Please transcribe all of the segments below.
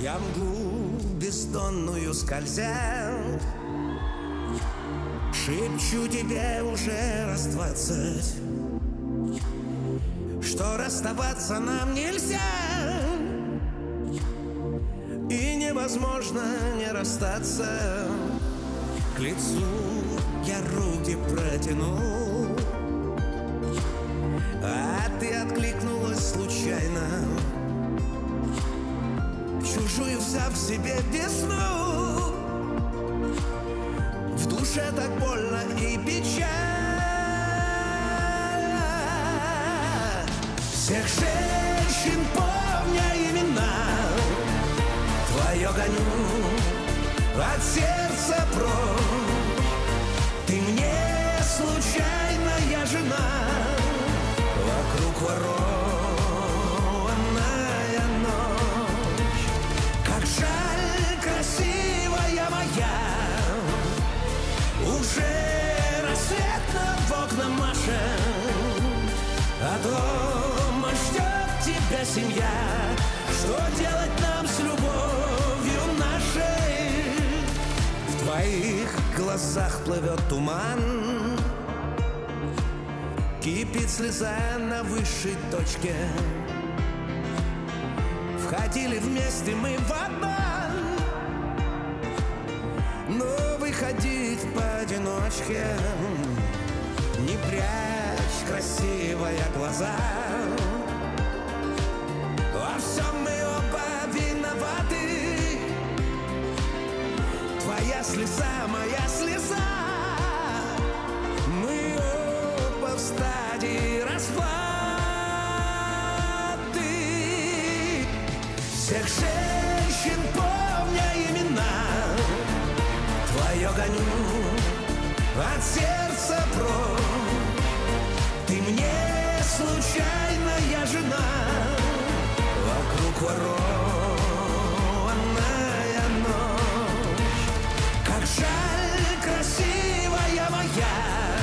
Я мглу бездонную скользя, шепчу тебе уже раз 20, что расставаться нам нельзя, и невозможно не расстаться. К лицу я руки протянул, а ты откликнулась случайно, чужую взяв себе весну. В душе так больно и печально. Всех женщин помня имена, твое гоню от сердца прочь. Ты мне случайная жена, вокруг ворованная ночь. Как жаль, красивая моя, уже рассвет над окном машет, а дома ждет тебя семья. Что делать нам с любовью нашей? В твоих глазах плывет туман, кипит слеза на высшей точке. Входили вместе мы в обман, но выходить поодиночке. Не прячь, красивая, глаза, во всем мы оба виноваты. Твоя слеза, моя слеза, мы оба в стадии расплаты. Всех женщин помня имена, твое гоню от сердца прочь. Ты мне случайная жена, вокруг ворованная ночь. Как жаль, красивая моя,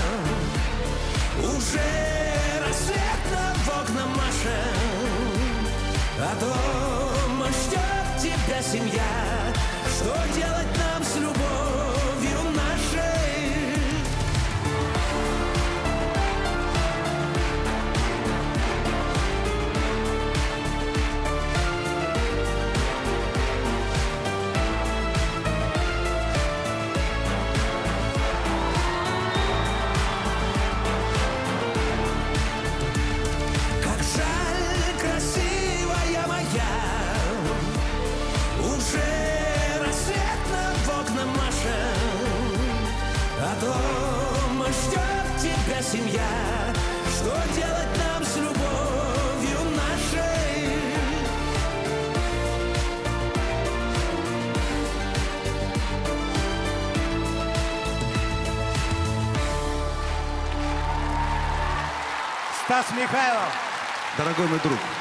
уже рассвет над окном машет, а дома ждет тебя семья. Что делать нам с любовью нашей? Как жаль, красивая моя, уже рассвет над окном машет, а дома ждет тебя семья. Что делать нам с любовью нашей? Стас Михайлов. Дорогой мой друг,